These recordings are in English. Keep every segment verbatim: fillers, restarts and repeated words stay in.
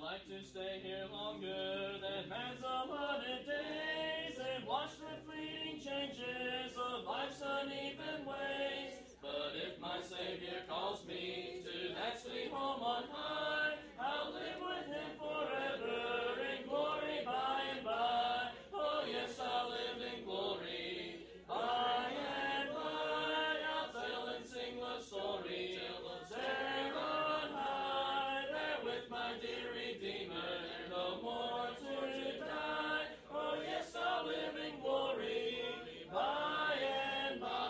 like to stay here longer than man's allotted days and watch the fleeting changes of life's uneven ways. But if my Savior calls me to that sweet home on high, I'll live with him forever in glory by and by. Oh yes, I'll live in glory by and by. I'll tell and sing the story there on high, there with my dear Redeemer, no more to die. Oh yes, I'll live in glory by and by.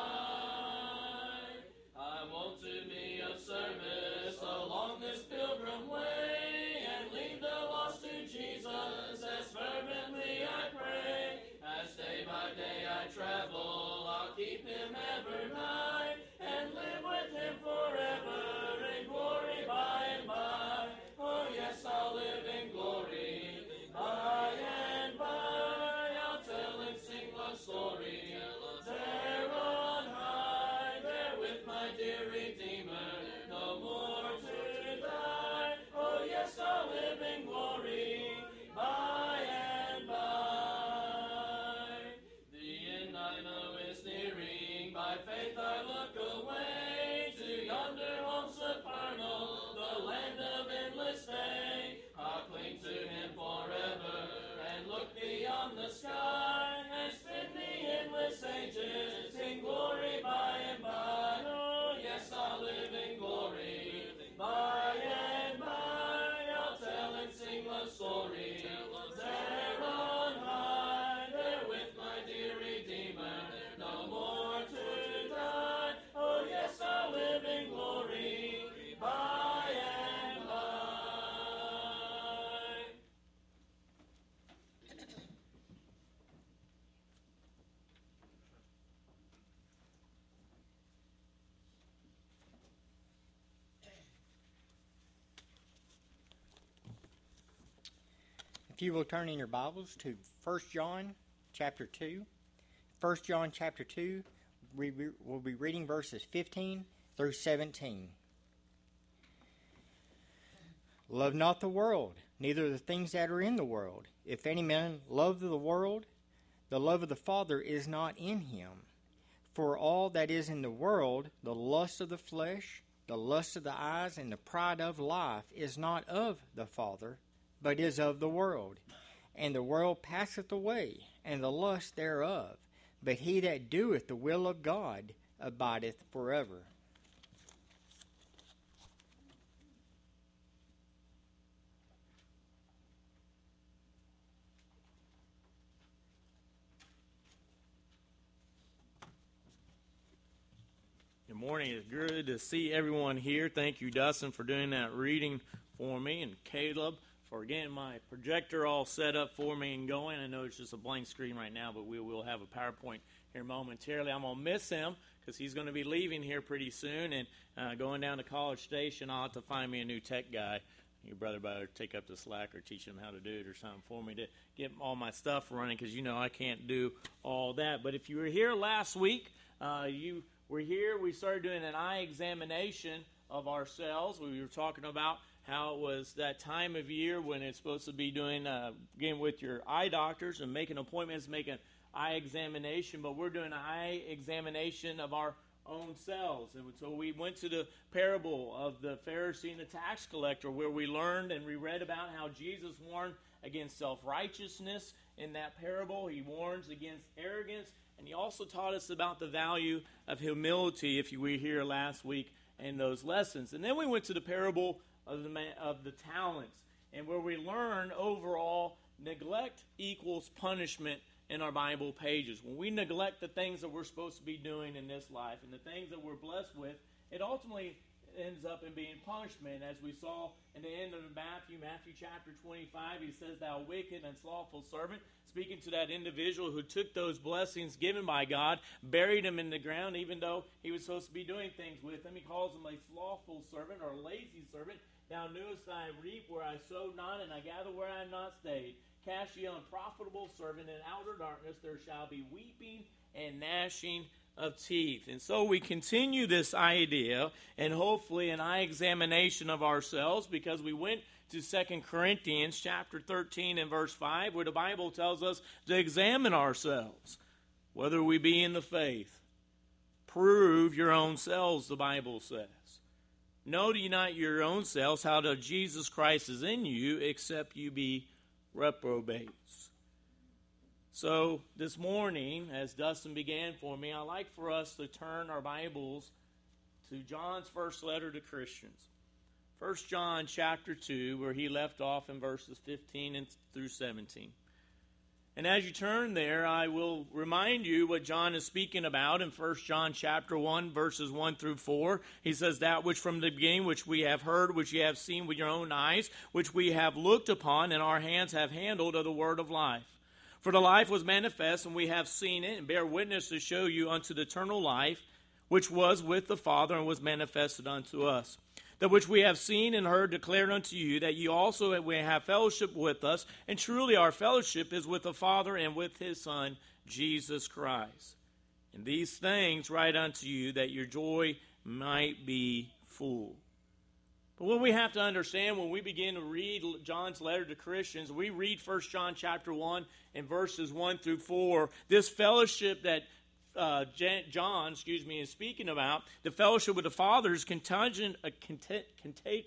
I want to be of service along this pilgrim way and lead the lost to Jesus as fervently I pray. As day by day I travel, I'll keep him ever nigh and live with him forever in glory by and by. Oh yes, I'll live in glory by and by. I'll tell and sing the story there on high, there with my dear Redeemer, no more to die. Oh yes, I'll live in glory by and by. The end I know is nearing, by faith I look away to yonder home supernal, the land of endless day. I'll cling to him forever and look beyond the sky and spend the endless ages in glory by and by. Oh yes, I'll live in glory by and by. I'll tell and sing the story there on high, there with my dear Redeemer, no more to die. Oh yes, I'll live in glory by and by. If you will turn in your Bibles to First John chapter two. First John chapter two, we will be reading verses fifteen through seventeen. Love not the world, neither the things that are in the world. If any man love the world, the love of the Father is not in him. For all that is in the world, the lust of the flesh, the lust of the eyes, and the pride of life, is not of the Father, but is of the world. And the world passeth away, and the lust thereof. But he that doeth the will of God abideth forever. Good morning. It's good to see everyone here. Thank you, Dustin, for doing that reading for me, and Caleb for getting my projector all set up for me and going. I know it's just a blank screen right now, but we will have a PowerPoint here momentarily. I'm going to miss him because he's going to be leaving here pretty soon and uh, going down to College Station. I'll have to find me a new tech guy. Your brother better take up the slack or teach him how to do it or something for me to get all my stuff running, because you know I can't do all that. But if you were here last week, uh, you were here. We started doing an eye examination of ourselves. We were talking about how it was that time of year when it's supposed to be doing, uh, getting with your eye doctors and making appointments, making eye examination, but we're doing an eye examination of our own selves. And so we went to the parable of the Pharisee and the tax collector, where we learned and we read about how Jesus warned against self-righteousness in that parable. He warns against arrogance, and he also taught us about the value of humility, if you were here last week, in those lessons. And then we went to the parable of the man, of the talents, and where we learn overall neglect equals punishment in our Bible pages. When we neglect the things that we're supposed to be doing in this life and the things that we're blessed with, it ultimately ends up in being punishment. As we saw in the end of Matthew, Matthew chapter twenty-five, he says, "Thou wicked and slothful servant," speaking to that individual who took those blessings given by God, buried them in the ground, even though he was supposed to be doing things with them. He calls him a slothful servant or a lazy servant. "Thou knewest that I reap where I sowed not, and I gather where I have not stayed. Cast ye unprofitable servant in outer darkness, there shall be weeping and gnashing of teeth." And so we continue this idea, and hopefully an eye examination of ourselves, because we went to Second Corinthians chapter thirteen and verse five, where the Bible tells us to examine ourselves, whether we be in the faith. Prove your own selves, the Bible says. Know ye not your own selves how that Jesus Christ is in you, except you be reprobates. So this morning, as Dustin began for me, I'd like for us to turn our Bibles to John's first letter to Christians. First John chapter two, where he left off in verses fifteen and through seventeen. And as you turn there, I will remind you what John is speaking about in First John chapter one, verses one through four. He says, that which from the beginning, which we have heard, which ye have seen with your own eyes, which we have looked upon, and our hands have handled of the word of life. For the life was manifest, and we have seen it, and bear witness to show you unto the eternal life, which was with the Father, and was manifested unto us. That which we have seen and heard declared unto you, that ye also may have fellowship with us. And truly our fellowship is with the Father and with his Son, Jesus Christ. And these things write unto you, that your joy might be full. But what we have to understand when we begin to read John's letter to Christians, we read First John chapter one and verses one through four, this fellowship that Uh, John, excuse me, is speaking about, the fellowship with the Father is contingent, uh, content, content,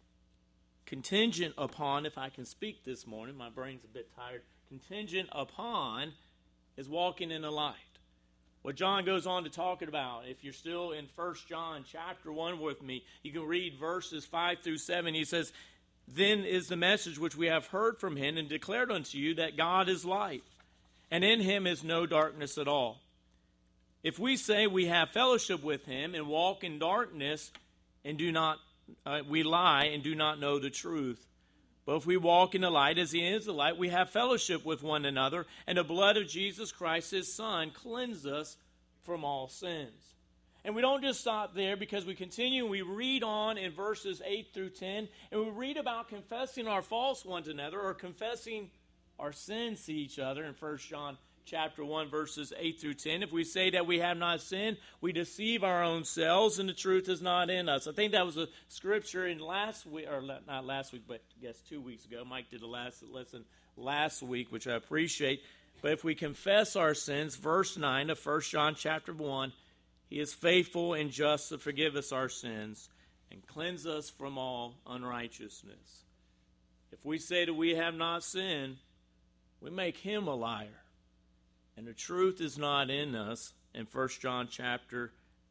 contingent upon, if I can speak this morning, my brain's a bit tired, contingent upon is walking in the light. What John goes on to talk about, if you're still in First John chapter one with me, you can read verses five through seven. He says, then is the message which we have heard from him and declared unto you, that God is light, and in him is no darkness at all. If we say we have fellowship with him and walk in darkness, and do not, uh, we lie and do not know the truth. But if we walk in the light as he is the light, we have fellowship with one another, and the blood of Jesus Christ, his Son, cleanses us from all sins. And we don't just stop there, because we continue, we read on in verses eight through ten, and we read about confessing our faults one to another, or confessing our sins to each other in First John chapter one, verses eight through ten. If we say that we have not sinned, we deceive our own selves, and the truth is not in us. I think that was a scripture in last week, or not last week, but I guess two weeks ago. Mike did the last lesson last week, which I appreciate. But if we confess our sins, verse nine of First John chapter one, he is faithful and just to forgive us our sins and cleanse us from all unrighteousness. If we say that we have not sinned, we make him a liar, and the truth is not in us, in First John chapter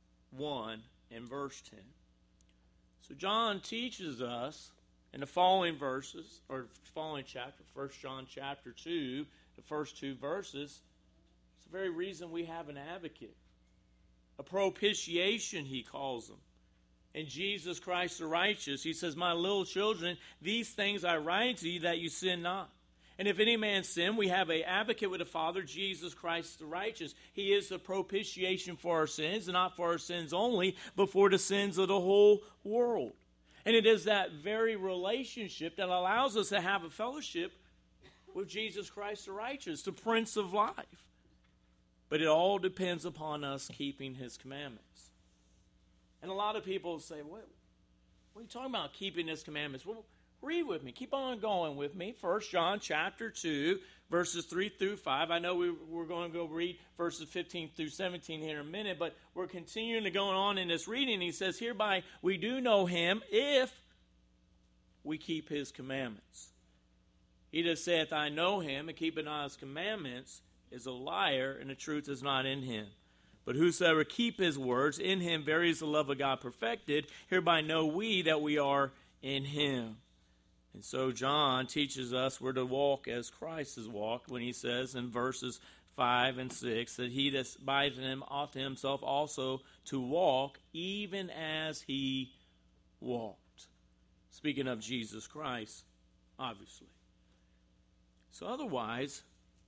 one and verse ten. So John teaches us in the following verses, or following chapter, First John chapter two, the first two verses, it's the very reason we have an advocate. A propitiation, he calls him. And Jesus Christ the righteous, he says, my little children, these things I write to you, that you sin not. And if any man sin, we have an advocate with the Father, Jesus Christ the righteous. He is the propitiation for our sins, and not for our sins only, but for the sins of the whole world. And it is that very relationship that allows us to have a fellowship with Jesus Christ the righteous, the Prince of Life. But it all depends upon us keeping his commandments. And a lot of people say, what, what are you talking about, keeping his commandments? Well, read with me. Keep on going with me. First John chapter two, verses three through five. I know we, we're going to go read verses fifteen through seventeen here in a minute, but we're continuing to go on in this reading. He says, hereby we do know him if we keep his commandments. He that saith, I know him, and keepeth not his commandments, is a liar, and the truth is not in him. But whosoever keep his words, in him very is the love of God perfected. Hereby know we that we are in him. And so John teaches us we're to walk as Christ has walked when he says in verses five and six that he that abides in him ought to himself also to walk even as he walked. Speaking of Jesus Christ, obviously. So otherwise,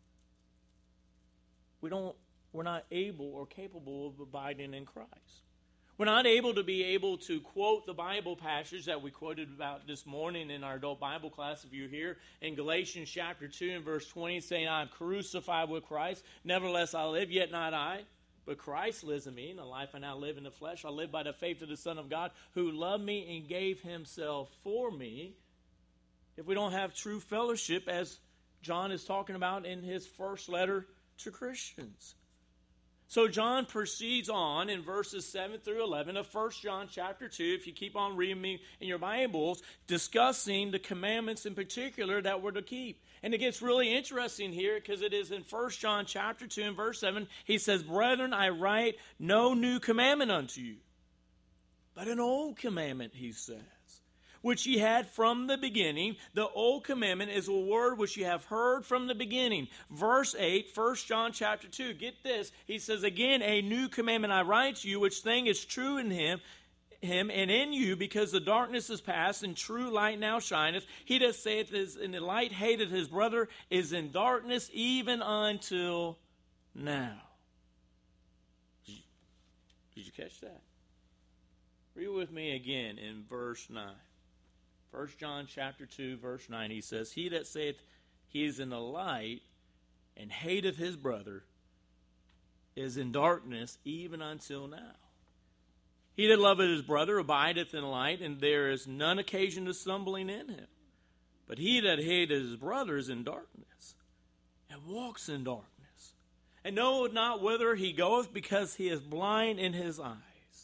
we don't, we're not able or capable of abiding in Christ. We're not able to be able to quote the Bible passage that we quoted about this morning in our adult Bible class, if you're here, in Galatians chapter two and verse twenty, saying, I am crucified with Christ, nevertheless I live, yet not I, but Christ lives in me, and the life I now live in the flesh, I live by the faith of the Son of God, who loved me and gave himself for me. if we don't have true fellowship, as John is talking about in his first letter to Christians. So John proceeds on in verses seven through eleven of First John chapter two, if you keep on reading me in your Bibles, discussing the commandments in particular that we're to keep. And it gets really interesting here because it is in First John chapter two and verse seven, he says, "Brethren, I write no new commandment unto you, but an old commandment," he says, "which ye had from the beginning. The old commandment is a word which ye have heard from the beginning." Verse eight, First John chapter two. Get this. He says, "Again, a new commandment I write to you, which thing is true in him, him and in you, because the darkness is past, and true light now shineth. He that saith is in the light hateth his brother is in darkness even until now." Did you, did you catch that? Read with me again in verse nine. First John chapter two, verse nine, he says, "He that saith he is in the light and hateth his brother is in darkness even until now. He that loveth his brother abideth in light, and there is none occasion to stumbling in him. But he that hateth his brother is in darkness, and walks in darkness, and knoweth not whither he goeth, because he is blind in his eyes."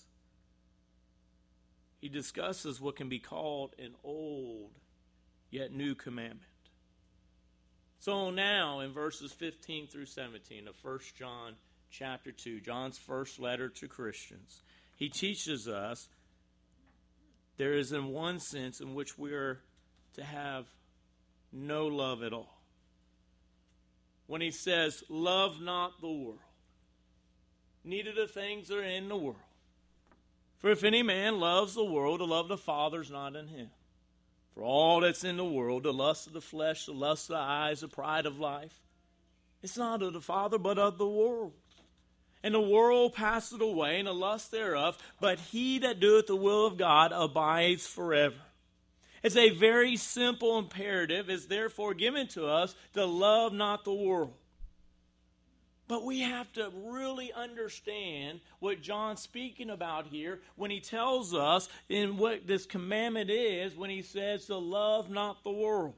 He discusses what can be called an old yet new commandment. So now in verses fifteen through seventeen of First John chapter two, John's first letter to Christians, he teaches us there is in one sense in which we are to have no love at all. When he says, "Love not the world, neither the things that are in the world. For if any man loves the world, the love of the Father is not in him. For all that's in the world, the lust of the flesh, the lust of the eyes, the pride of life, it's not of the Father, but of the world. And the world passeth away, and the lust thereof, but he that doeth the will of God abides forever." It's a very simple imperative. It's therefore given to us to love not the world. But we have to really understand what John's speaking about here when he tells us in what this commandment is when he says to love not the world.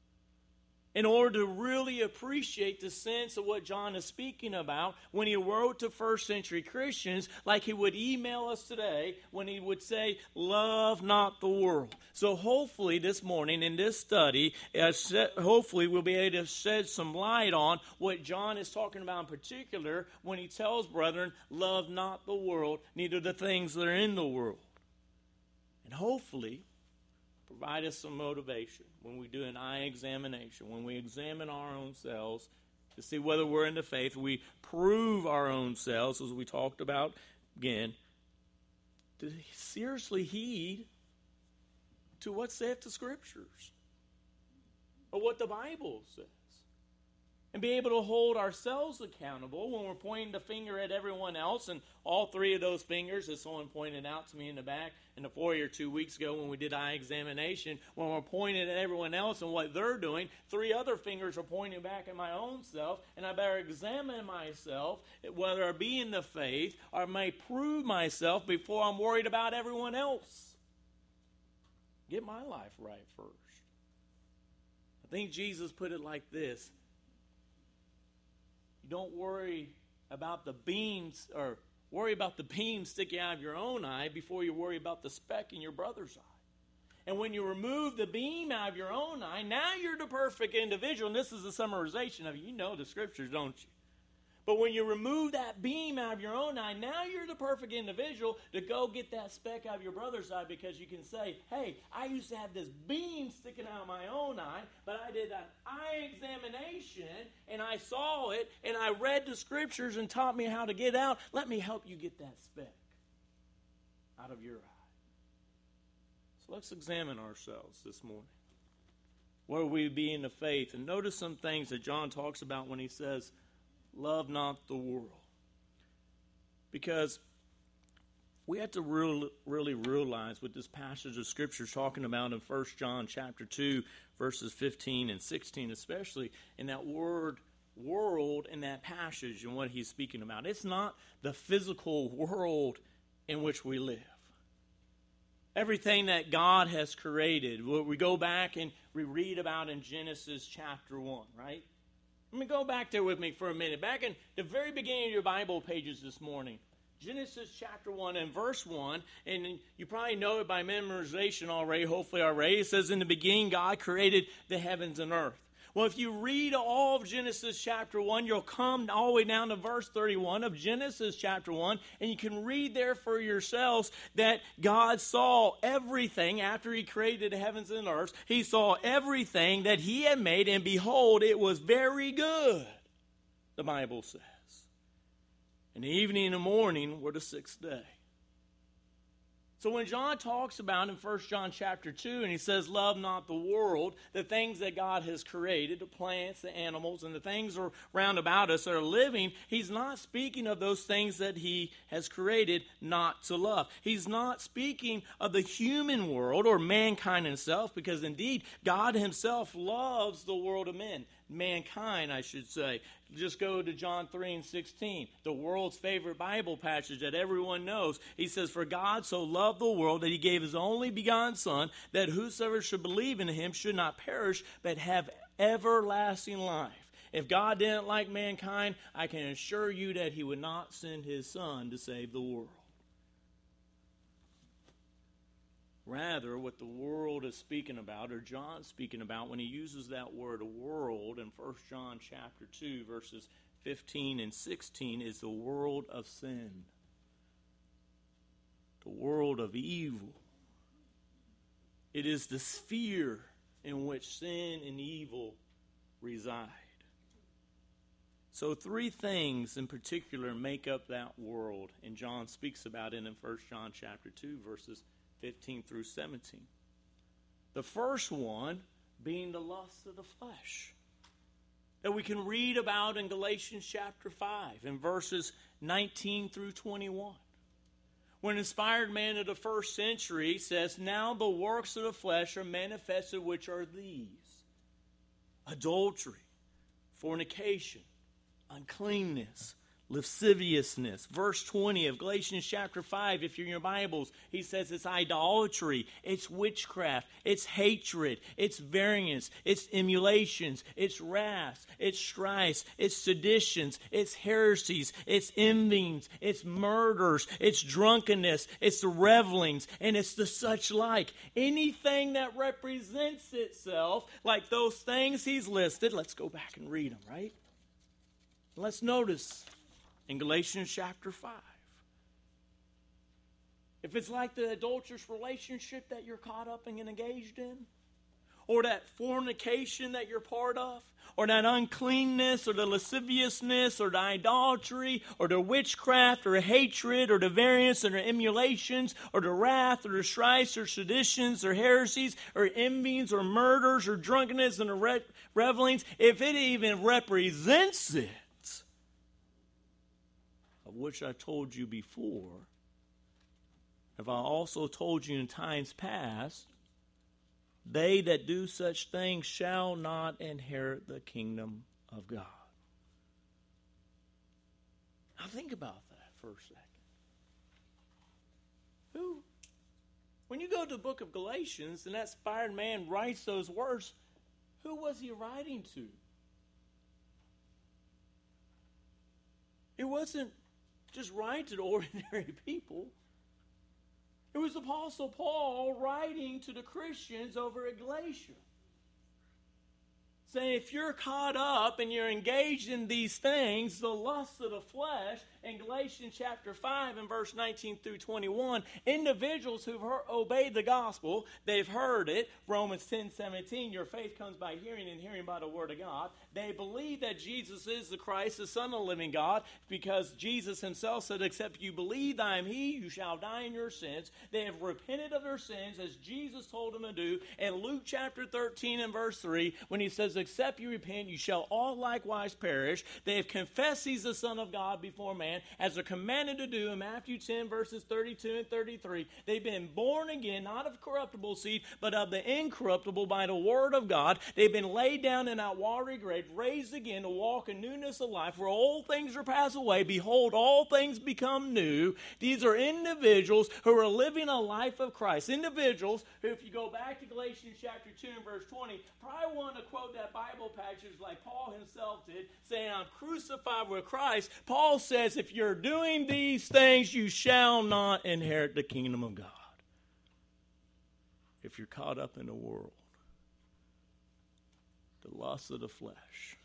In order to really appreciate the sense of what John is speaking about when he wrote to first century Christians, like he would email us today when he would say, "Love not the world." So hopefully this morning in this study, uh, hopefully we'll be able to shed some light on what John is talking about in particular when he tells brethren, "Love not the world, neither the things that are in the world." And hopefully provide us some motivation when we do an eye examination, when we examine our own selves to see whether we're in the faith. We prove our own selves, as we talked about again, to seriously heed to what saith the Scriptures or what the Bible says. And be able to hold ourselves accountable when we're pointing the finger at everyone else. And all three of those fingers, as someone pointed out to me in the back in the foyer two weeks ago when we did eye examination, when we're pointing at everyone else and what they're doing, three other fingers are pointing back at my own self. And I better examine myself, whether I be in the faith or I may prove myself before I'm worried about everyone else. Get my life right first. I think Jesus put it like this. You don't worry about the beams, or worry about the beam sticking out of your own eye before you worry about the speck in your brother's eye. And when you remove the beam out of your own eye, now you're the perfect individual. And this is a summarization of it. You know the Scriptures, don't you? But when you remove that beam out of your own eye, now you're the perfect individual to go get that speck out of your brother's eye, because you can say, "Hey, I used to have this beam sticking out of my own eye, but I did an eye examination, and I saw it, and I read the Scriptures and taught me how to get out. Let me help you get that speck out of your eye." So let's examine ourselves this morning. Where we be in the faith. And notice some things that John talks about when he says, "Love not the world." Because we have to real, really realize what this passage of Scripture is talking about in First John chapter two, verses fifteen and sixteen, especially in that word world in that passage and what he's speaking about. It's not the physical world in which we live. Everything that God has created. We go back and we read about in Genesis chapter one, right? Let me go back there with me for a minute. Back in the very beginning of your Bible pages this morning. Genesis chapter one and verse one, and you probably know it by memorization already, hopefully already. It says, in the beginning God created the heavens and earth. Well, if you read all of Genesis chapter one, you'll come all the way down to verse thirty-one of Genesis chapter one, and you can read there for yourselves that God saw everything after he created the heavens and earth. He saw everything that he had made, and behold, it was very good, the Bible says. And the evening and the morning were the sixth day. So when John talks about in First John chapter two, and he says, love not the world, the things that God has created, the plants, the animals, and the things around about us that are living, he's not speaking of those things that he has created not to love. He's not speaking of the human world or mankind himself, because indeed God himself loves the world of men. Mankind, I should say. Just go to John three and sixteen, the world's favorite Bible passage that everyone knows. He says, for God so loved the world that he gave his only begotten Son, that whosoever should believe in him should not perish, but have everlasting life. If God didn't like mankind, I can assure you that he would not send his Son to save the world. Rather, what the world is speaking about, or John's speaking about, when he uses that word world in First John chapter two, verses fifteen and sixteen, is the world of sin. The world of evil. It is the sphere in which sin and evil reside. So three things in particular make up that world, and John speaks about it in First John chapter two, verses fifteen through seventeen. The first one being the lust of the flesh, that we can read about in Galatians chapter five in verses nineteen through twenty-one. When inspired man of the first century says, now the works of the flesh are manifested, which are these: adultery, fornication, uncleanness, lasciviousness. Verse twenty of Galatians chapter five, if you're in your Bibles, he says it's idolatry, it's witchcraft, it's hatred, it's variance, it's emulations, it's wrath, it's strife, it's seditions, it's heresies, it's envyings, it's murders, it's drunkenness, it's the revelings, and it's the such like. Anything that represents itself like those things he's listed. Let's go back and read them, right? Let's notice in Galatians chapter five. If it's like the adulterous relationship that you're caught up and engaged in, or that fornication that you're part of, or that uncleanness, or the lasciviousness, or the idolatry, or the witchcraft, or hatred, or the variance, or the emulations, or the wrath, or the strifes, or seditions, or heresies, or envyings, or murders, or drunkenness, and the re- revelings, if it even represents it, of which I told you before, have I also told you in times past, they that do such things shall not inherit the kingdom of God. Now think about that for a second. Who? When you go to the book of Galatians and that inspired man writes those words, who was he writing to? It wasn't just write to the ordinary people. It was the Apostle Paul writing to the Christians over at Galatia, saying, if you're caught up and you're engaged in these things, the lust of the flesh, in Galatians chapter five and verse nineteen through twenty-one, individuals who've heard, obeyed the gospel, they've heard it. Romans ten seventeen, your faith comes by hearing, and hearing by the word of God. They believe that Jesus is the Christ, the Son of the living God, because Jesus himself said, except you believe I am he, you shall die in your sins. They have repented of their sins as Jesus told them to do. And Luke chapter thirteen and verse three, when he says, except you repent, you shall all likewise perish. They have confessed he's the Son of God before man. man, as they're commanded to do in Matthew ten, verses thirty-two and thirty-three. They've been born again, not of corruptible seed, but of the incorruptible by the word of God. They've been laid down in that watery grave, raised again to walk in newness of life, where old things are passed away. Behold, all things become new. These are individuals who are living a life of Christ. Individuals who, if you go back to Galatians chapter two and verse twenty, probably want to quote that Bible passage like Paul himself did, saying, I'm crucified with Christ. Paul says, if you're doing these things, you shall not inherit the kingdom of God. If you're caught up in the world, the lust of the flesh.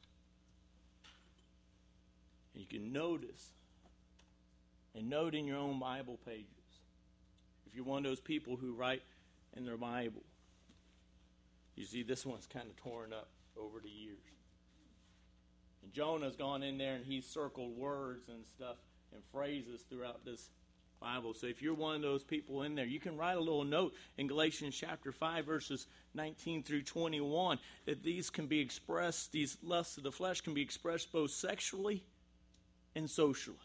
And you can notice and note in your own Bible pages, if you're one of those people who write in their Bible, you see this one's kind of torn up over the years. And Jonah's gone in there and he's circled words and stuff and phrases throughout this Bible. So if you're one of those people in there, you can write a little note in Galatians chapter five, verses nineteen through twenty-one, that these can be expressed, these lusts of the flesh can be expressed both sexually and socially.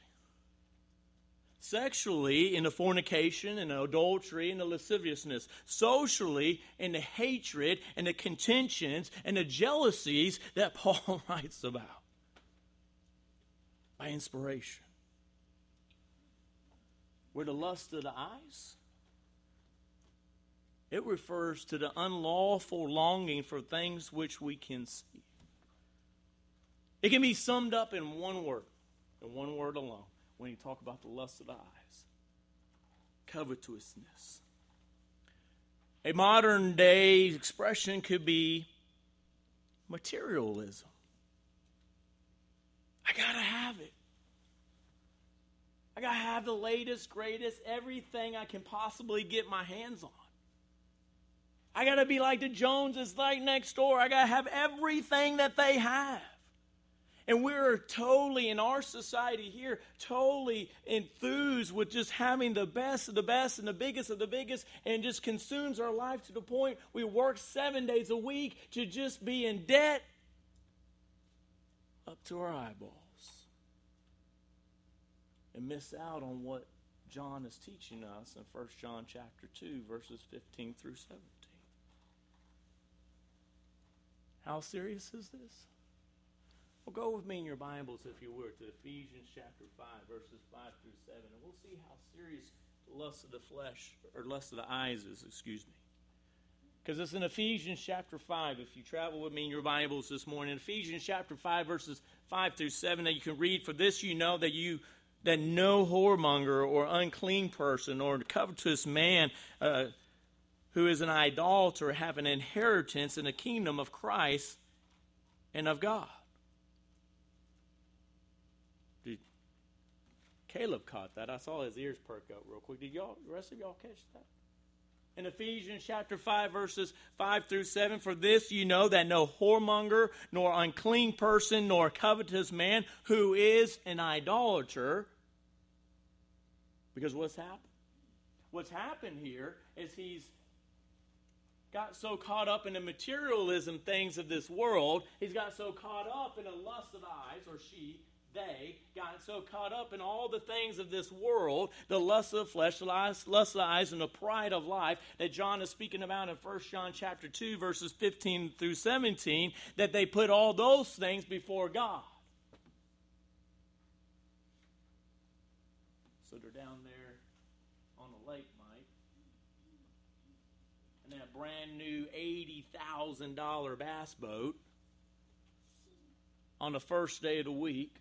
Sexually, in the fornication and the adultery and the lasciviousness. Socially, in the hatred and the contentions and the jealousies that Paul writes about. By inspiration. Where the lust of the eyes, it refers to the unlawful longing for things which we can see. It can be summed up in one word, in one word alone, when you talk about the lust of the eyes. Covetousness. A modern day expression could be materialism. I gotta have it. I gotta have the latest, greatest, everything I can possibly get my hands on. I gotta be like the Joneses right next door. I gotta have everything that they have. And we're totally, in our society here, totally enthused with just having the best of the best and the biggest of the biggest, and just consumes our life to the point we work seven days a week to just be in debt up to our eyeballs. And miss out on what John is teaching us in First John chapter two, verses fifteen through seventeen. How serious is this? Well, go with me in your Bibles, if you were, to Ephesians chapter five, verses five through seven, and we'll see how serious the lust of the flesh, or lust of the eyes is, excuse me. Because it's in Ephesians chapter five, if you travel with me in your Bibles this morning, Ephesians chapter five, verses five through seven, that you can read, for this you know that you that no whoremonger or unclean person or covetous man uh, who is an idolater have an inheritance in the kingdom of Christ and of God. Did Caleb caught that? I saw his ears perk up real quick. Did y'all, the rest of y'all catch that? In Ephesians chapter five, verses five through seven, for this you know that no whoremonger, nor unclean person, nor covetous man who is an idolater. Because what's happened? What's happened here is he's got so caught up in the materialism things of this world, he's got so caught up in the lust of the eyes, or she, they got so caught up in all the things of this world, the lust of the flesh, the lust of the eyes, and the pride of life that John is speaking about in First John chapter two, verses fifteen through seventeen, that they put all those things before God. So they're down there on the lake, Mike, and that brand new eighty thousand dollars bass boat on the first day of the week,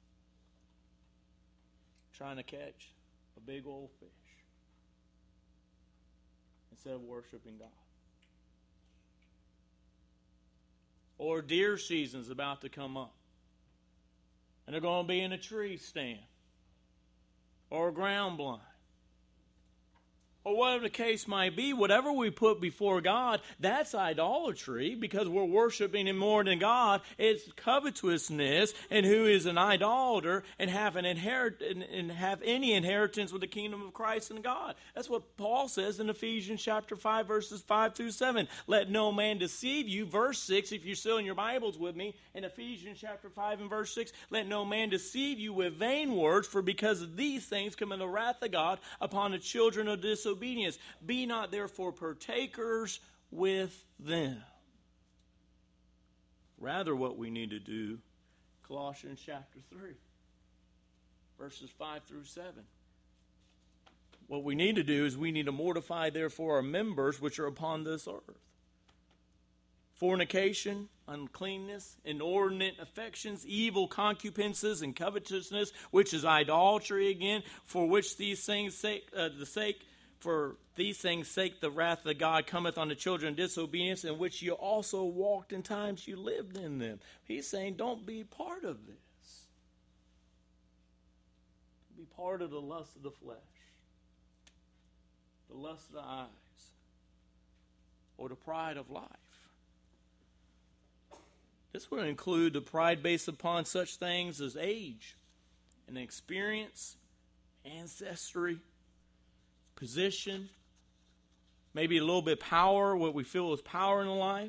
trying to catch a big old fish instead of worshiping God. Or deer season's about to come up, and they're going to be in a tree stand or a ground blind, or whatever the case might be, whatever we put before God, that's idolatry because we're worshiping Him more than God. It's covetousness, and who is an idolater and have an inherit and have any inheritance with the kingdom of Christ and God. That's what Paul says in Ephesians chapter five, verses five through seven. Let no man deceive you. Verse six, if you're still in your Bibles with me, in Ephesians chapter five and verse six, let no man deceive you with vain words, for because of these things come in the wrath of God upon the children of disobedience. Obedience. Be not therefore partakers with them. Rather, what we need to do, Colossians chapter three, verses five through seven. What we need to do is we need to mortify therefore our members which are upon this earth. Fornication, uncleanness, inordinate affections, evil concupiscences, and covetousness, which is idolatry again, for which these things sake, uh, the sake For these things' sake, the wrath of God cometh on the children of disobedience, in which you also walked in times you lived in them. He's saying, don't be part of this. Be part of the lust of the flesh, the lust of the eyes, or the pride of life. This would include the pride based upon such things as age and experience, ancestry, position, maybe a little bit power, what we feel is power in life.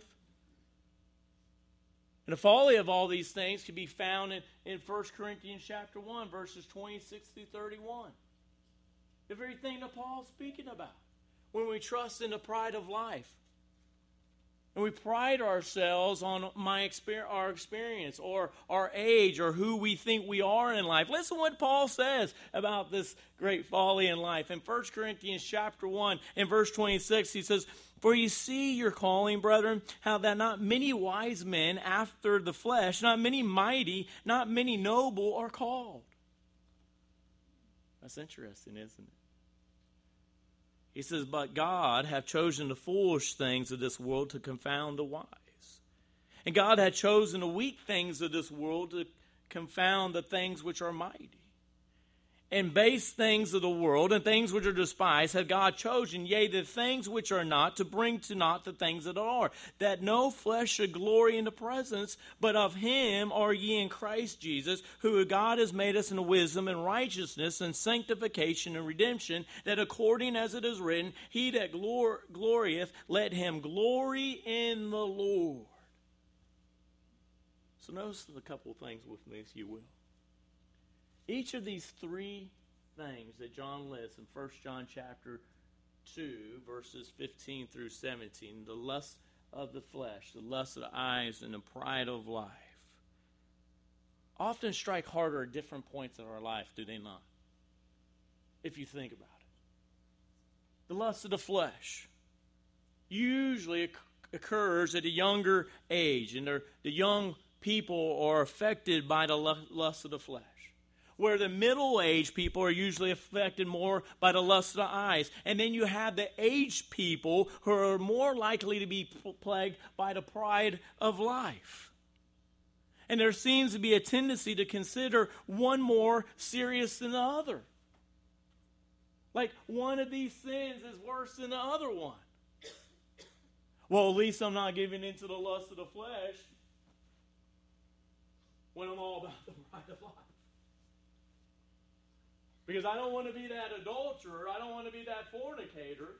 And the folly of all these things can be found in, in First Corinthians chapter one, verses twenty-six through thirty-one. The very thing that Paul's speaking about. When we trust in the pride of life. And we pride ourselves on my experience, our experience or our age or who we think we are in life. Listen what Paul says about this great folly in life. In First Corinthians chapter one and verse twenty-six, he says, For you see your calling, brethren, how that not many wise men after the flesh, not many mighty, not many noble are called. That's interesting, isn't it? He says, But God hath chosen the foolish things of this world to confound the wise. And God hath chosen the weak things of this world to confound the things which are mighty. And base things of the world and things which are despised hath God chosen, yea, the things which are not, to bring to naught the things that are, that no flesh should glory in the presence, but of Him are ye in Christ Jesus, who God has made us in wisdom and righteousness and sanctification and redemption, that according as it is written, He that glor- glorieth, let him glory in the Lord. So notice a couple of things with me, if you will. Each of these three things that John lists in First John chapter two, verses fifteen through seventeen, the lust of the flesh, the lust of the eyes, and the pride of life, often strike harder at different points in our life, do they not? If you think about it. The lust of the flesh usually occurs at a younger age, and the young people are affected by the lust of the flesh. Where the middle-aged people are usually affected more by the lust of the eyes. And then you have the aged people who are more likely to be plagued by the pride of life. And there seems to be a tendency to consider one more serious than the other. Like one of these sins is worse than the other one. Well, at least I'm not giving into the lust of the flesh when I'm all about the pride of life. Because I don't want to be that adulterer. I don't want to be that fornicator.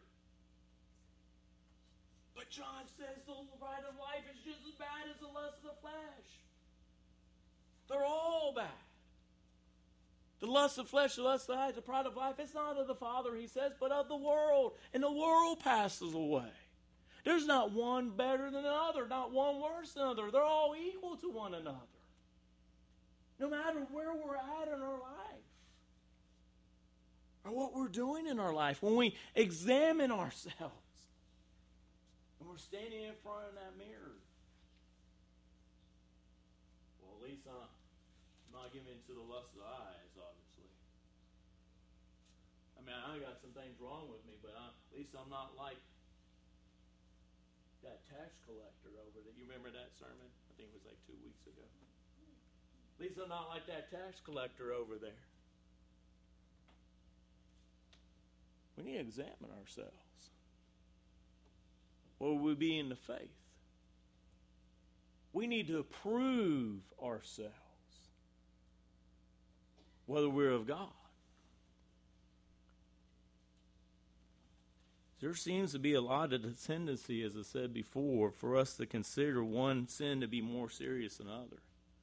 But John says the pride of life is just as bad as the lust of the flesh. They're all bad. The lust of flesh, the lust of the eyes, the pride of life, it's not of the Father, he says, but of the world. And the world passes away. There's not one better than the other, not one worse than the other. They're all equal to one another. No matter where we're at in our life. Or what we're doing in our life, when we examine ourselves and we're standing in front of that mirror. Well, at least I'm not giving in to the lust of the eyes, obviously. I mean, I got some things wrong with me, but I, at least I'm not like that tax collector over there. You remember that sermon? I think it was like two weeks ago. At least I'm not like that tax collector over there. we need to examine ourselves. Will we be in the faith? We need to prove ourselves, whether we're of God. There seems to be a lot of the tendency, as I said before, for us to consider one sin to be more serious than another.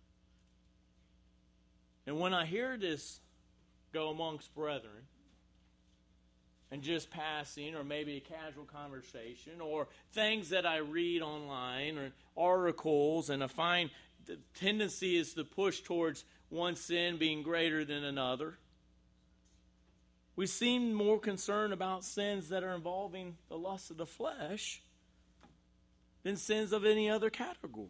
And when I hear this go amongst brethren, and just passing, or maybe a casual conversation, or things that I read online, or articles, and I find the tendency is to push towards one sin being greater than another. We seem more concerned about sins that are involving the lust of the flesh than sins of any other category.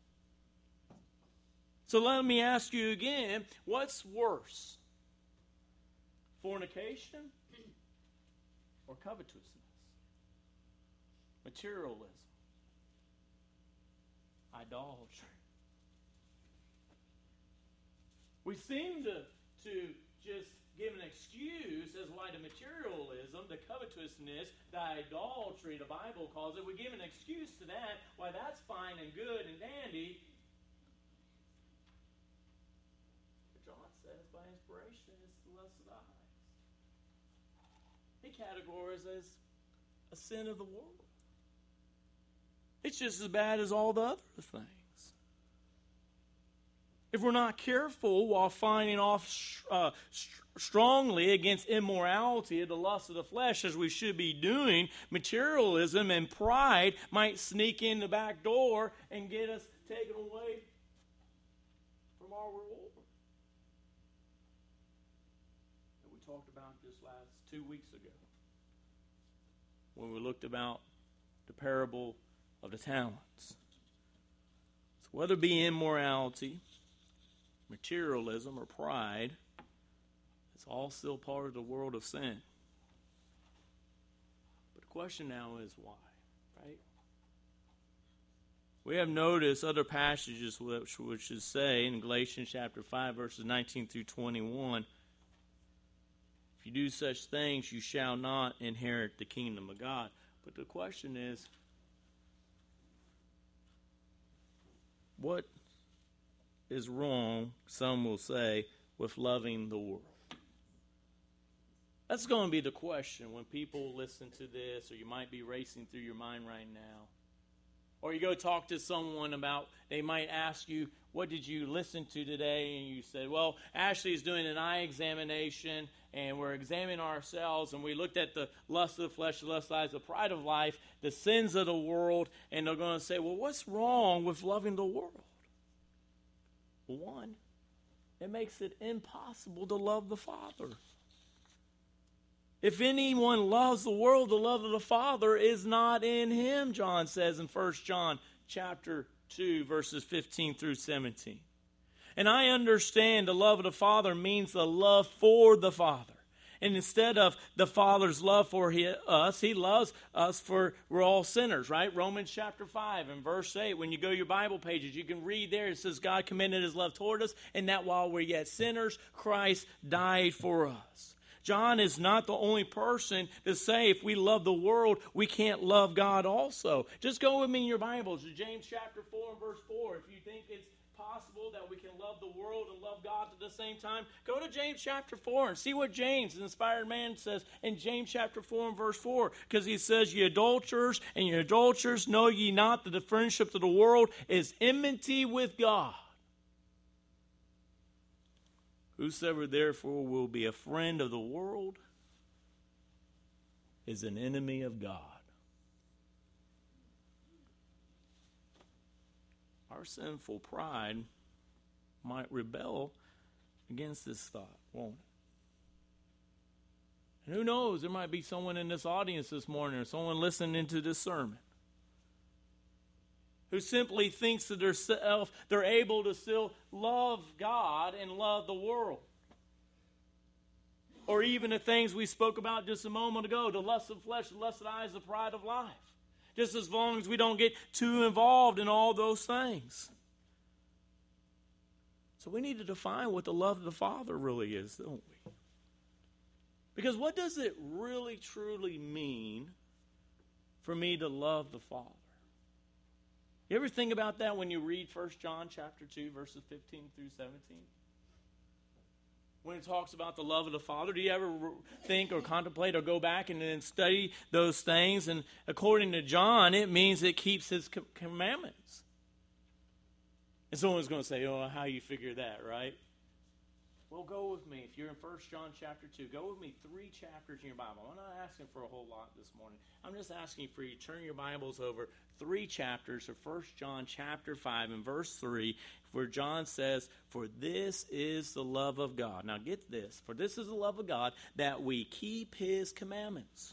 So let me ask you again, what's worse? Fornication or covetousness? Materialism? Idolatry? We seem to, to just give an excuse as why the materialism, the covetousness, the idolatry, the Bible calls it, we give an excuse to that, why that's fine and good and dandy. But John says by inspiration it's the lust of the eyes. He categorizes as a sin of the world. It's just as bad as all the other things. If we're not careful while fighting off uh, st- strongly against immorality, the lust of the flesh, as we should be doing, materialism and pride might sneak in the back door and get us taken away from our reward. And we talked about this last two weeks ago when we looked about the parable of the talents. So whether it be immorality, materialism, or pride, it's all still part of the world of sin. But the question now is why, right? We have noticed other passages which, which should say in Galatians chapter five, verses nineteen through twenty-one, if you do such things, you shall not inherit the kingdom of God. But the question is, what is wrong, some will say, with loving the world? That's going to be the question when people listen to this, or you might be racing through your mind right now. Or you go talk to someone about, they might ask you, what did you listen to today? And you said, well, Ashley is doing an eye examination, and we're examining ourselves, and we looked at the lust of the flesh, the lust of the eyes, the pride of life, the sins of the world, and they're going to say, well, what's wrong with loving the world? One, it makes it impossible to love the Father. If anyone loves the world, the love of the Father is not in him, John says in First John chapter two, verses fifteen through seventeen. And I understand the love of the Father means the love for the Father. And instead of the Father's love for he, us, he loves us for we're all sinners, right? Romans chapter five and verse eight, when you go to your Bible pages, you can read there, it says, God commended his love toward us, and that while we're yet sinners, Christ died for us. John is not the only person to say if we love the world, we can't love God also. Just go with me in your Bibles to James chapter four and verse four. If you think it's possible that we can love the world and love God at the same time, go to James chapter four and see what James, the inspired man, says in James chapter four and verse four. Because he says, ye adulterers and ye adulterers, know ye not that the friendship of the world is enmity with God? Whosoever therefore will be a friend of the world is an enemy of God. Our sinful pride might rebel against this thought, won't it? And who knows, there might be someone in this audience this morning or someone listening to this sermon who simply thinks that they're, self, they're able to still love God and love the world. Or even the things we spoke about just a moment ago, the lust of the flesh, the lust of the eyes, the pride of life. Just as long as we don't get too involved in all those things. So we need to define what the love of the Father really is, don't we? Because what does it really, truly mean for me to love the Father? You ever think about that when you read First John chapter two, verses fifteen through seventeen? When it talks about the love of the Father, do you ever think or contemplate or go back and then study those things? And according to John, it means it keeps his commandments. And someone's going to say, oh, how you figure that, right? Well, go with me. If you're in First John chapter two, go with me three chapters in your Bible. I'm not asking for a whole lot this morning. I'm just asking for you to turn your Bibles over three chapters of First John chapter five and verse three, where John says, for this is the love of God. Now get this. For this is the love of God, that we keep his commandments.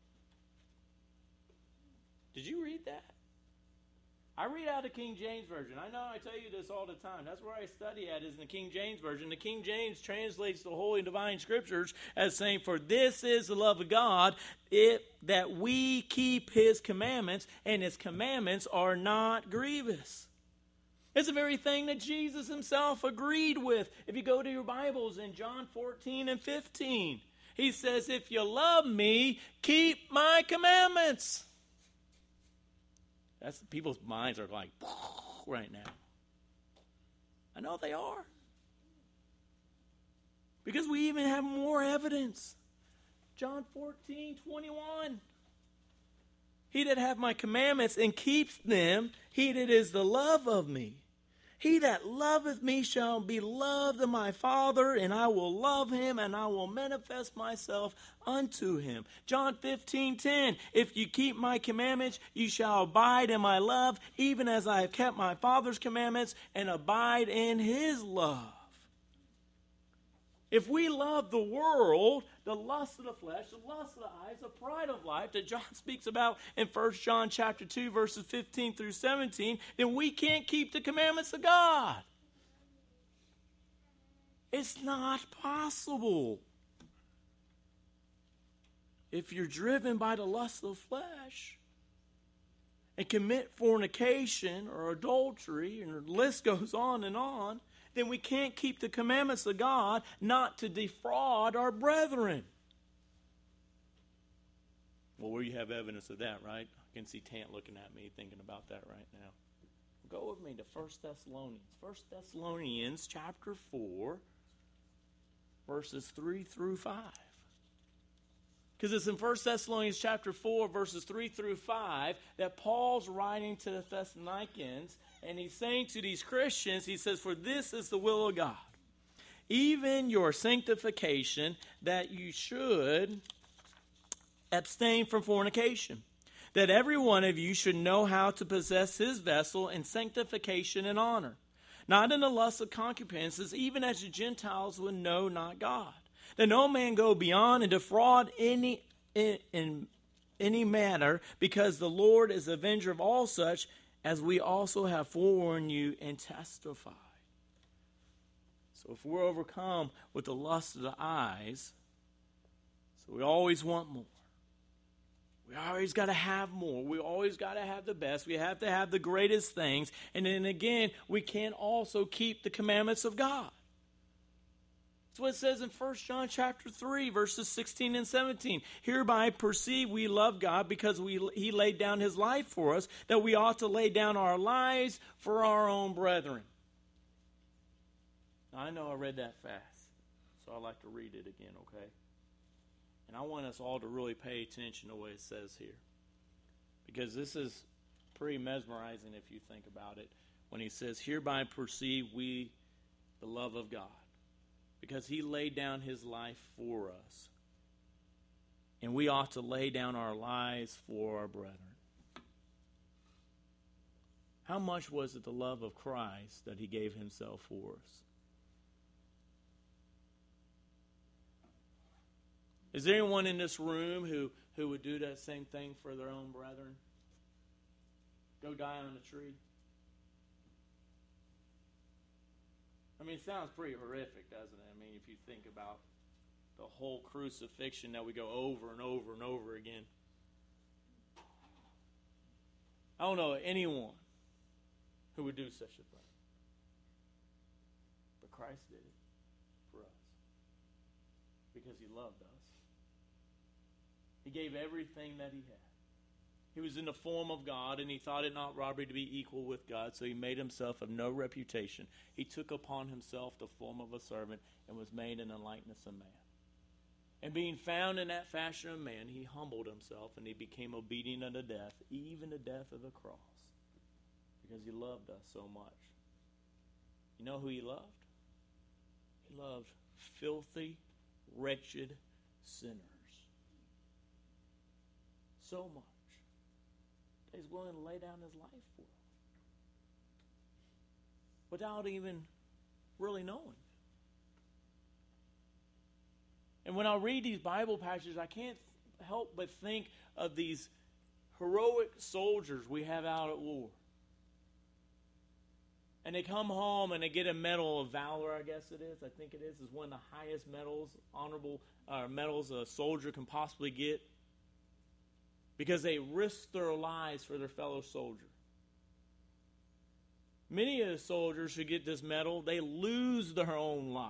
Did you read that? I read out the King James Version. I know I tell you this all the time. That's where I study at, is in the King James Version. The King James translates the Holy and Divine Scriptures as saying, for this is the love of God, it, that we keep his commandments, and his commandments are not grievous. It's the very thing that Jesus himself agreed with. If you go to your Bibles in John fourteen and fifteen, he says, if you love me, keep my commandments. That's people's minds are like right now. I know they are. Because we even have more evidence. John fourteen twenty-one. He that hath my commandments and keeps them, he that is the love of me. He that loveth me shall be loved of my Father, and I will love him, and I will manifest myself unto him. John fifteen ten, if you keep my commandments, you shall abide in my love, even as I have kept my Father's commandments, and abide in his love. If we love the world, the lust of the flesh, the lust of the eyes, the pride of life that John speaks about in First John chapter two, verses fifteen through seventeen, then we can't keep the commandments of God. It's not possible. If you're driven by the lust of the flesh and commit fornication or adultery, and the list goes on and on, then we can't keep the commandments of God not to defraud our brethren. Well, where you have evidence of that, right? I can see Tant looking at me thinking about that right now. Go with me to First Thessalonians. First Thessalonians chapter four, verses three through five. Because it's in First Thessalonians chapter four, verses three through five, that Paul's writing to the Thessalonians, and he's saying to these Christians, he says, for this is the will of God, even your sanctification, that you should abstain from fornication, that every one of you should know how to possess his vessel in sanctification and honor, not in the lust of concupiscences, even as the Gentiles would know not God. That no man go beyond and defraud any in, in any manner, because the Lord is the avenger of all such, as we also have forewarned you and testified. So if we're overcome with the lust of the eyes, so we always want more. We always got to have more. We always got to have the best. We have to have the greatest things. And then again, we can't also keep the commandments of God. That's what it says in First John chapter three, verses sixteen and seventeen. Hereby perceive we love God, because we, he laid down his life for us, that we ought to lay down our lives for our own brethren. Now, I know I read that fast, so I like to read it again, okay? And I want us all to really pay attention to what it says here, because this is pretty mesmerizing if you think about it, when he says, hereby perceive we the love of God, because he laid down his life for us. And we ought to lay down our lives for our brethren. How much was it the love of Christ that he gave himself for us? Is there anyone in this room who, who would do that same thing for their own brethren? Go die on a tree? I mean, it sounds pretty horrific, doesn't it? I mean, if you think about the whole crucifixion that we go over and over and over again. I don't know anyone who would do such a thing. But Christ did it for us, because he loved us. He gave everything that he had. He was in the form of God, and he thought it not robbery to be equal with God, so he made himself of no reputation. He took upon himself the form of a servant and was made in the likeness of man. And being found in that fashion of man, he humbled himself, and he became obedient unto death, even the death of the cross, because he loved us so much. You know who he loved? He loved filthy, wretched sinners so much that he's willing to lay down his life for them without even really knowing. And when I read these Bible passages, I can't help but think of these heroic soldiers we have out at war. And they come home and they get a medal of valor, I guess it is. I think it is. It's one of the highest medals, honorable uh, medals a soldier can possibly get. Because they risked their lives for their fellow soldier. Many of the soldiers who get this medal, they lose their own life.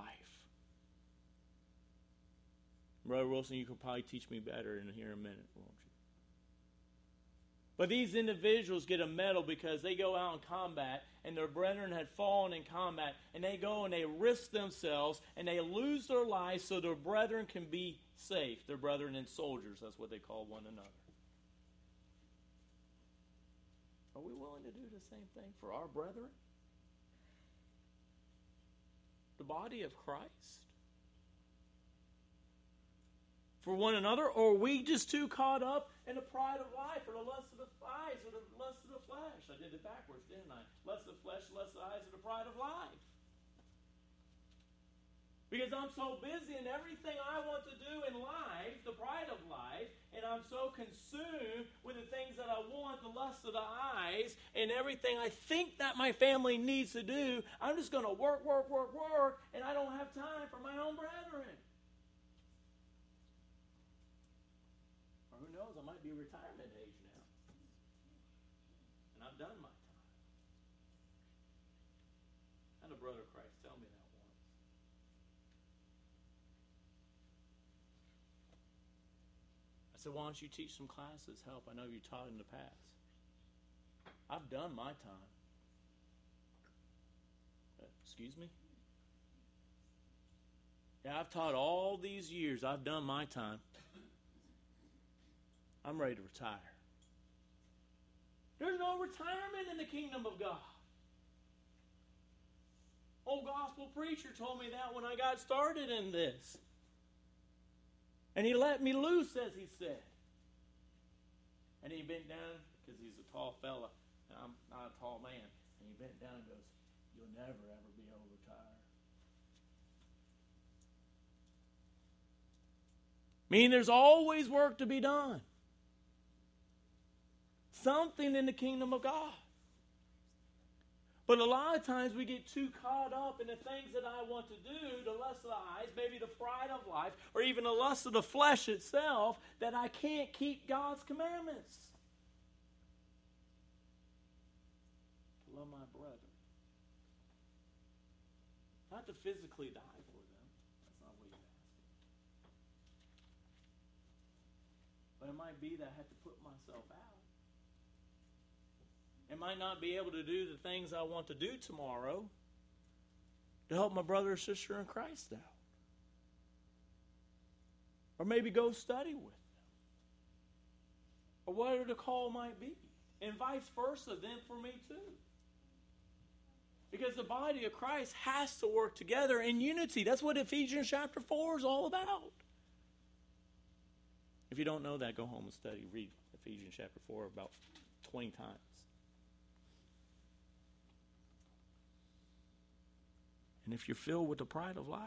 Brother Wilson, you could probably teach me better in here in a minute, won't you? But these individuals get a medal because they go out in combat and their brethren had fallen in combat, and they go and they risk themselves and they lose their lives so their brethren can be safe. Their brethren and soldiers, that's what they call one another. Are we willing to do the same thing for our brethren? The body of Christ? For one another? Or are we just too caught up in the pride of life or the lust of the eyes or the lust of the flesh? I did it backwards, didn't I? Lust of the flesh, lust of the eyes, or the pride of life. Because I'm so busy in everything I want to do in life, the pride of life, and I'm so consumed with the things that I want, the lust of the eyes, and everything I think that my family needs to do, I'm just going to work, work, work, work, and I don't have time for my own brethren. Or who knows, I might be retirement age now. And I've done my time. I had a brother of Christ tell me that. I said, why don't you teach some classes? Help. I know you taught in the past. I've done my time. Uh, excuse me? Yeah, I've taught all these years. I've done my time. I'm ready to retire. There's no retirement in the kingdom of God. Old gospel preacher told me that when I got started in this. And he let me loose, as he said. And he bent down, because he's a tall fella, and I'm not a tall man. And he bent down and goes, you'll never, ever be able to retire. Meaning there's always work to be done. Something in the kingdom of God. But a lot of times we get too caught up in the things that I want to do, the lust of the eyes, maybe the pride of life, or even the lust of the flesh itself, that I can't keep God's commandments. To love my brethren. Not to physically die for them. That's not what he's asking. But it might be that I have to put myself out. I might not be able to do the things I want to do tomorrow to help my brother or sister in Christ out. Or maybe go study with them. Or whatever the call might be. And vice versa then for me too. Because the body of Christ has to work together in unity. That's what Ephesians chapter four is all about. If you don't know that, go home and study. Read Ephesians chapter four about twenty times. And if you're filled with the pride of life,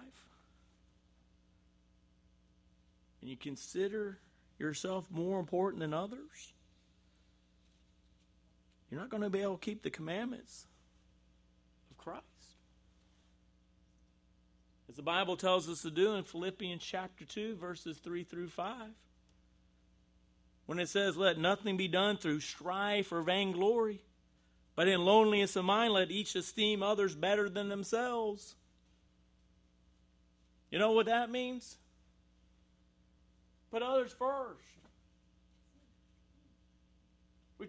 and you consider yourself more important than others, you're not going to be able to keep the commandments of Christ. As the Bible tells us to do in Philippians chapter two, verses three through five. When it says, let nothing be done through strife or vainglory, but in loneliness of mind, let each esteem others better than themselves. You know what that means? Put others first.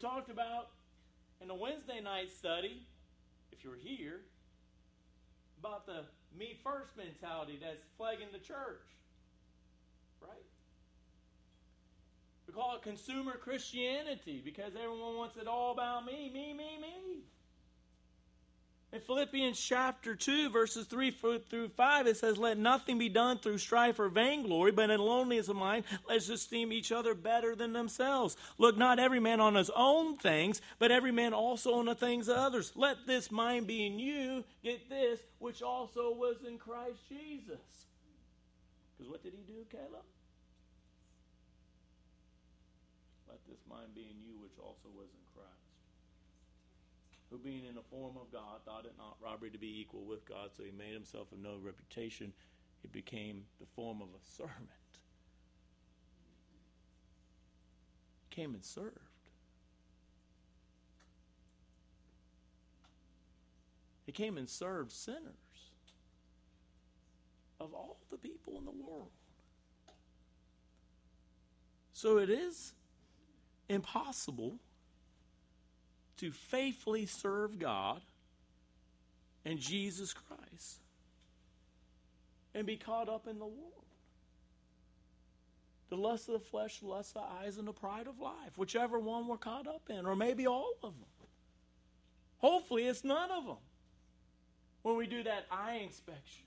talked about in the Wednesday night study, if you're here, about the me first mentality that's plaguing the church. Right? We call it consumer Christianity because everyone wants it all about me, me, me, me. In Philippians chapter two, verses three through five, it says, "Let nothing be done through strife or vainglory, but in lowliness of mind, let us esteem each other better than themselves. Look not every man on his own things, but every man also on the things of others. Let this mind be in you," get this, "which also was in Christ Jesus." Because what did he do, Caleb? Let this mind be in you, which also was in Christ. Who being in the form of God, thought it not robbery to be equal with God, so he made himself of no reputation. He became the form of a servant. He came and served. He came and served sinners of all the people in the world. So it is impossible to faithfully serve God and Jesus Christ and be caught up in the world. The lust of the flesh, the lust of the eyes, and the pride of life. Whichever one we're caught up in, or maybe all of them. Hopefully it's none of them when we do that eye inspection.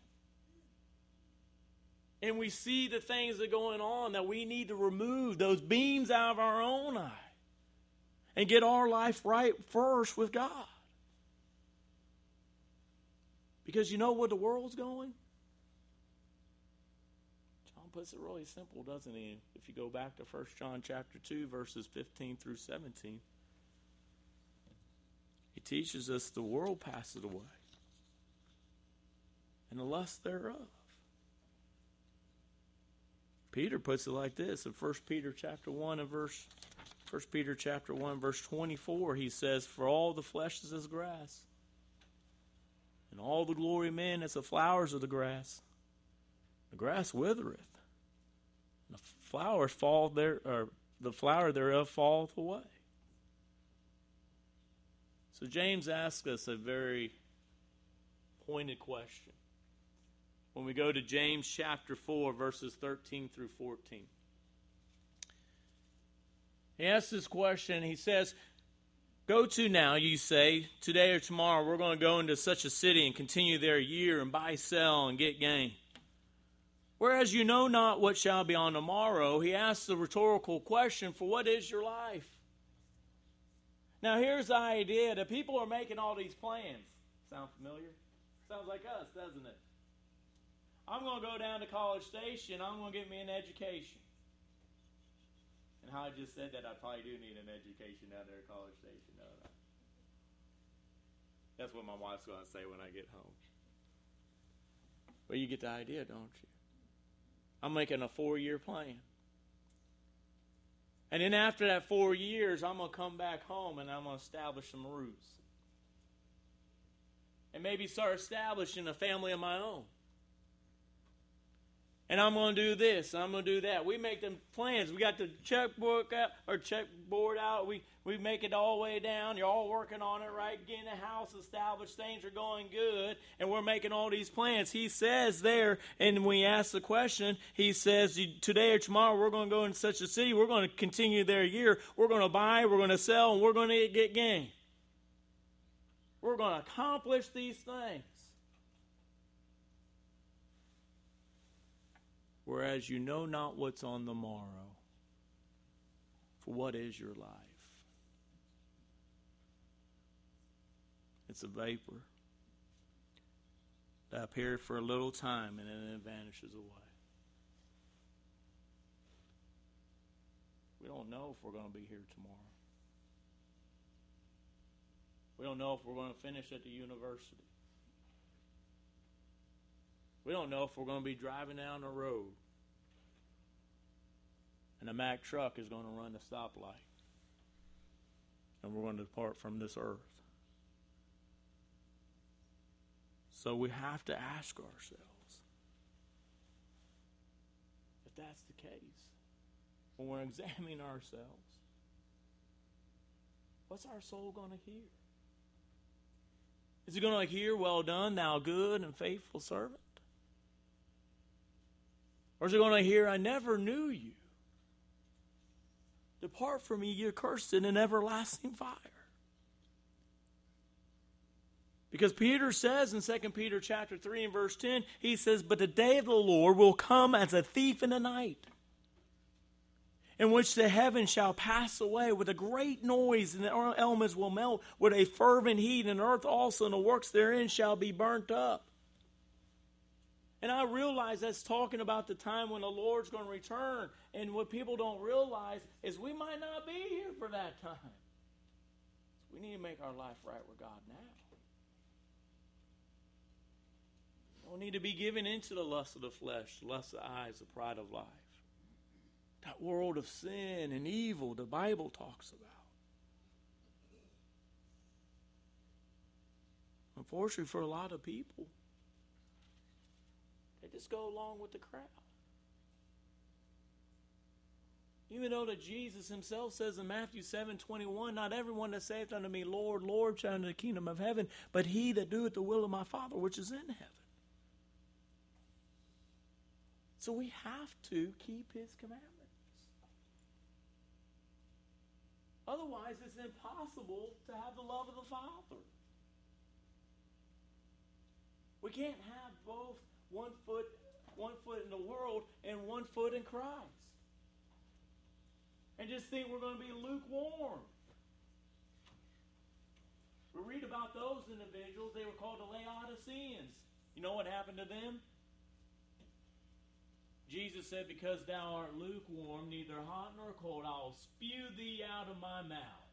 And we see the things that are going on that we need to remove those beams out of our own eye. And get our life right first with God. Because you know where the world's going? John puts it really simple, doesn't he? If you go back to First John chapter two, verses fifteen through seventeen. He teaches us the world passes away. And the lust thereof. Peter puts it like this in First Peter chapter one and verse First Peter chapter one, verse twenty-four, he says, "For all the flesh is as grass, and all the glory of men as the flowers of the grass. The grass withereth, and the flowers fall there, or the flower thereof falleth away." So James asks us a very pointed question. When we go to James chapter four, verses thirteen through fourteen. He asks this question. He says, "Go to now, you say, today or tomorrow, we're going to go into such a city and continue there a year and buy, sell, and get gain. Whereas you know not what shall be on the morrow," he asks the rhetorical question, "For what is your life?" Now here's the idea that people are making all these plans. Sound familiar? Sounds like us, doesn't it? I'm going to go down to College Station. I'm going to get me an education. And how I just said that, I probably do need an education down there at College Station, don't I? That's what my wife's going to say when I get home. Well, you get the idea, don't you? I'm making a four-year plan. And then after that four years, I'm going to come back home and I'm going to establish some roots. And maybe start establishing a family of my own. And I'm going to do this, and I'm going to do that. We make them plans. We got the checkbook out, or checkboard out. We, we make it all the way down. You're all working on it, right? Getting the house established. Things are going good. And we're making all these plans. He says there, and when he asks the question, he says, today or tomorrow, we're going to go into such a city. We're going to continue there a year. We're going to buy, we're going to sell, and we're going to get gain. We're going to accomplish these things. Whereas you know not what's on the morrow. For what is your life? It's a vapor that appears for a little time and then it vanishes away. We don't know if we're going to be here tomorrow. We don't know if we're going to finish at the university. We don't know if we're going to be driving down the road and a Mack truck is going to run the stoplight and we're going to depart from this earth. So we have to ask ourselves if that's the case when we're examining ourselves. what's our soul going to hear? Is it going to hear, well done, thou good and faithful servant? Or is it going to hear, I never knew you? Depart from me, you cursed, in an everlasting fire. Because Peter says in Second Peter chapter three and verse ten, he says, but the day of the Lord will come as a thief in the night, in which the heavens shall pass away with a great noise, and the elements will melt with a fervent heat, and earth also and the works therein shall be burnt up. And I realize that's talking about the time when the Lord's going to return. And what people don't realize is we might not be here for that time. We need to make our life right with God now. We don't need to be given into the lust of the flesh, the lust of the eyes, the pride of life. That world of sin and evil the Bible talks about. Unfortunately, for a lot of people, they just go along with the crowd. Even though that Jesus himself says in Matthew seven twenty-one, not everyone that saith unto me, Lord, Lord, shall enter the kingdom of heaven, but he that doeth the will of my Father which is in heaven. So we have to keep his commandments. Otherwise, it's impossible to have the love of the Father. We can't have both one foot, one foot in the world and one foot in Christ. And just think we're going to be lukewarm. We read about those individuals. They were called the Laodiceans. You know what happened to them? Jesus said, because thou art lukewarm, neither hot nor cold, I will spew thee out of my mouth.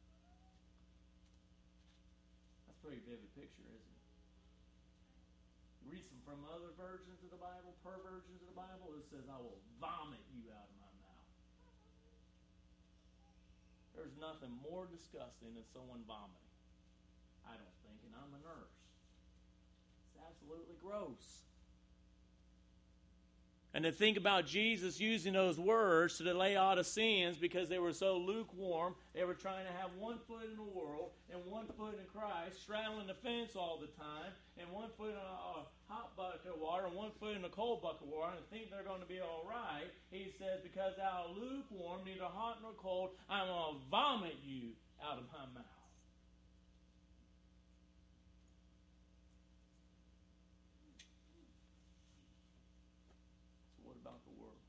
That's a pretty vivid picture, isn't it? Read some from other versions of the Bible, perversions of the Bible, it says, I will vomit you out of my mouth. There's nothing more disgusting than someone vomiting. I don't think, and I'm a nurse. It's absolutely gross. And to think about Jesus using those words to the Laodiceans because they were so lukewarm, they were trying to have one foot in the world and one foot in Christ, straddling the fence all the time, and one foot in a, a hot bucket of water and one foot in a cold bucket of water, and think they're going to be all right. He says, because thou art lukewarm, neither hot nor cold, I'm going to vomit you out of my mouth. About the world.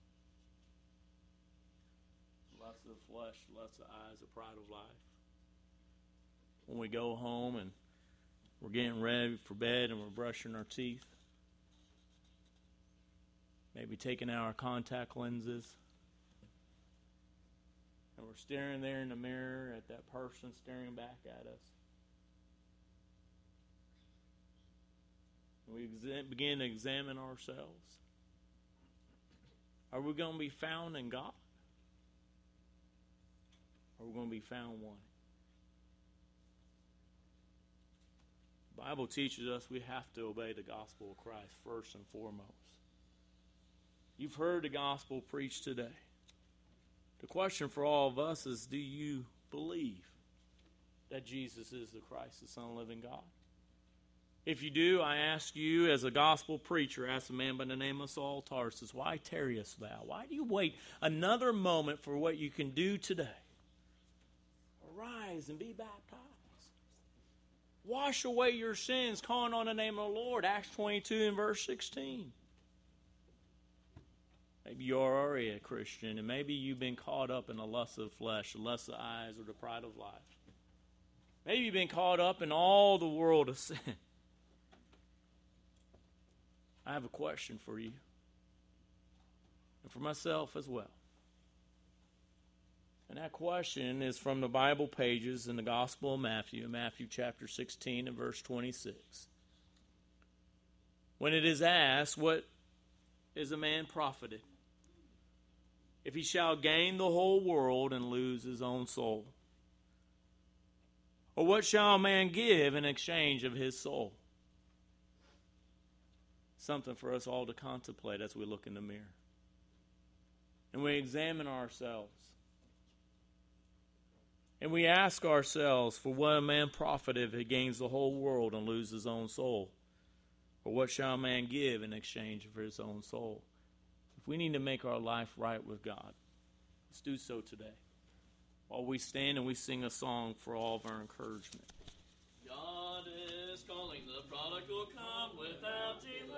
Lust of the flesh, lust of the eyes, the pride of life. When we go home and we're getting ready for bed and we're brushing our teeth, maybe taking out our contact lenses, and we're staring there in the mirror at that person staring back at us. And we exa- begin to examine ourselves. Are we going to be found in God? Or are we going to be found wanting? The Bible teaches us we have to obey the gospel of Christ first and foremost. You've heard the gospel preached today. The question for all of us is, do you believe that Jesus is the Christ, the Son of the living God? If you do, I ask you as a gospel preacher, ask a man by the name of Saul Tarsus, why tarriest thou? Why do you wait another moment for what you can do today? Arise and be baptized. Wash away your sins, calling on the name of the Lord. Acts twenty-two and verse sixteen. Maybe you're already a Christian, and maybe you've been caught up in the lust of the flesh, the lust of the eyes, or the pride of life. Maybe you've been caught up in all the world of sin. I have a question for you, and for myself as well. And that question is from the Bible pages in the Gospel of Matthew, Matthew chapter sixteen and verse twenty-six. When it is asked, what is a man profited if he shall gain the whole world and lose his own soul? Or what shall a man give in exchange of his soul? Something for us all to contemplate as we look in the mirror. And we examine ourselves. And we ask ourselves, for what a man profiteth if he gains the whole world and lose his own soul? Or what shall a man give in exchange for his own soul? If we need to make our life right with God, let's do so today, while we stand and we sing a song for all of our encouragement. God is calling the prodigal, come without delay.